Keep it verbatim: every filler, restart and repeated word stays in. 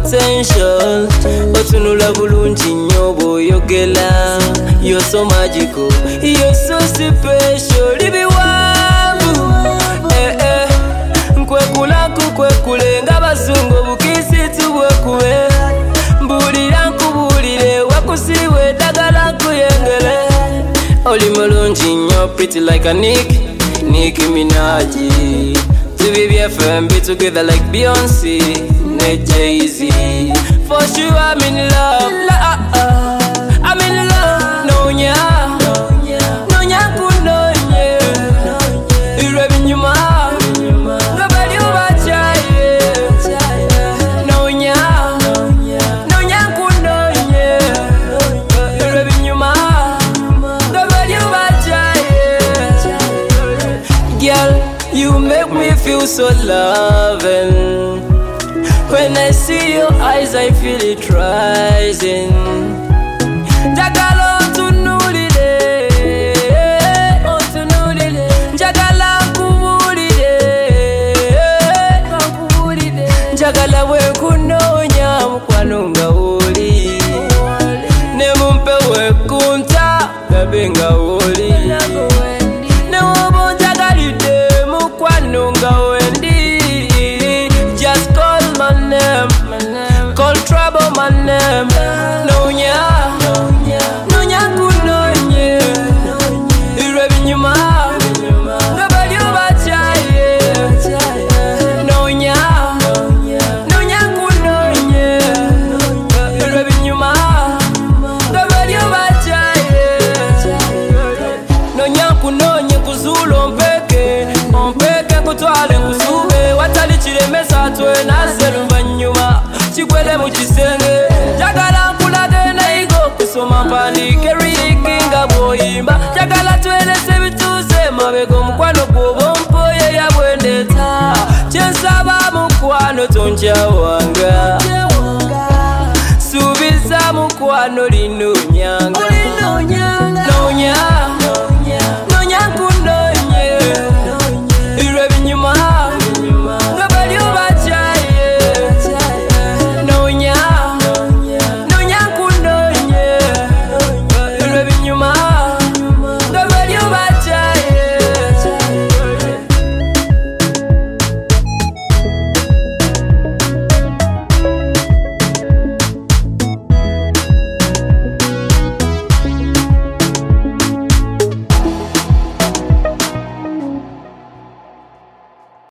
potential. Otunula bulungi nnyo bw'oyogera. You're so magical, you're so special. Libiwangu eh eh nkwekula nkukwekule ng'abazungu obukisi tubwekube. Mbulira nkubulire wakusiwe ddagala nkuyengere. Oli mulungi nnyo pretty like a Nick Nicki Minaj. To be B F M, be together like Beyonce and Jay-Z. For sure I'm in love, la, uh, I'm in love. No nya, no nya kunonye. Irebi nyuma, gabali ubachaye. No nya, no nya kunonye. Irebi nyuma, gabali ubachaye. Girl, you make me feel so loving. When I see your eyes, I feel it rising. Jagala tunulile, oh tunulile. Jagala kubulile, kubulile. Jagala we kunonya mukwano nga oli. Ne mumpe we kunta gabenga oli. Ne wobo jagalide mukwano nga wendi. Just call my name, call trouble my name. No nya, no nya kunonye. Irebi nyuma, gabali ubachaye. No nya, no nya kunonye. Irebi nyuma, gabali ubachaye. No nya kunonye kuzulo mpeke, mpeke kutwale kusube. Watali chiremesa twe nazelu banyuma chigwele mu kisenge. Jagala nkulage nayigo kusoma mpandike rikinga bwoyimba. Jagala twelese bituze mabego mukwano gw'obompoye yabwendeta. Kyensaba mukwano tonja wanga, subiza mukwano lino nyanga.